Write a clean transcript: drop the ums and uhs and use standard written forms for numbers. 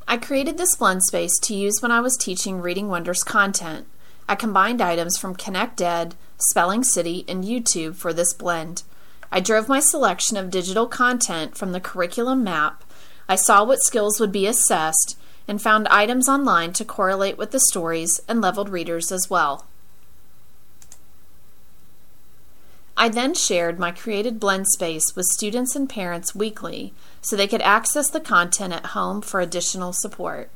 I created this blend space to use when I was teaching Reading Wonders content. I combined items from ConnectEd, Spelling City, and YouTube for this blend. I drove my selection of digital content from the curriculum map. I saw what skills would be assessed and found items online to correlate with the stories and leveled readers as well. I then shared my created blend space with students and parents weekly so they could access the content at home for additional support.